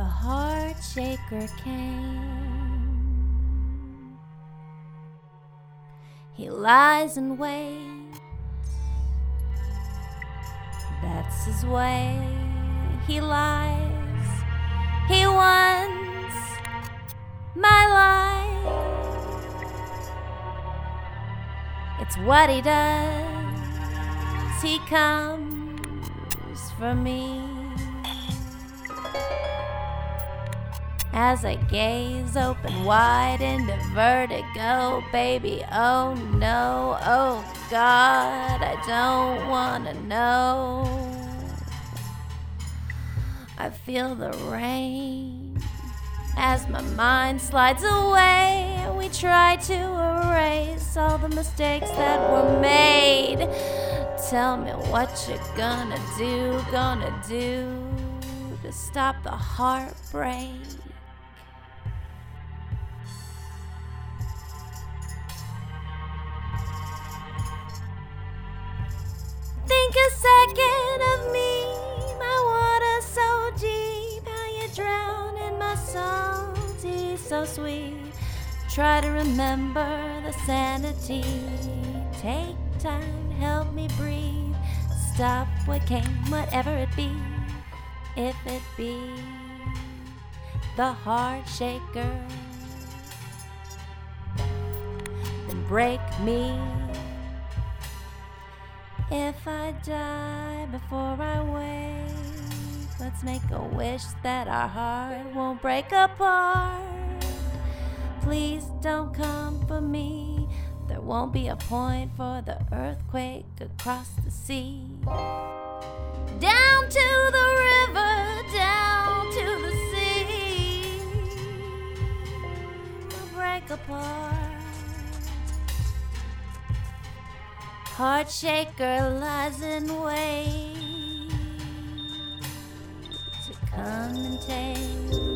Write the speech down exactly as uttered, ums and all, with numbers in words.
the heart shaker came. He lies in wait, that's his way. He lies, he wants my life. It's what he does, he comes for me. As I gaze open wide into vertigo, baby, oh no, oh God, I don't wanna know. I feel the rain as my mind slides away. We try to erase all the mistakes that were made. Tell me what you're gonna do, gonna do to stop the heartbreak. Think a second of me, my water so deep, how you drown in my salty, so sweet. Try to remember the sanity. Take time, help me breathe. Stop what came, whatever it be. If it be the heart shaker, then break me. If I die before I wake, let's make a wish that our heart won't break apart. Please don't come for me. There won't be a point for the earthquake across the sea. Down to the river, down to the sea, we'll break apart. Heart shaker lies in wait to come and take